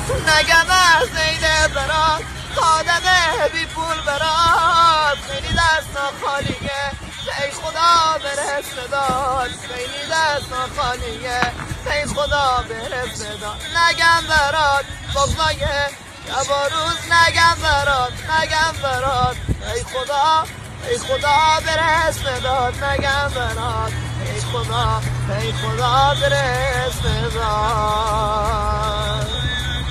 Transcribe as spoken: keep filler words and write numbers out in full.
نگم از عید برات آدم بی پول برات خیلی دستا خالیه ای خدا برس داد خیلی دستا خالیه ای خدا برس داد نگم برات بغضای شب و روز نگم برات نگم برات ای خدا ای خدا برس داد نگم برات ای خدا ای خدا برس داد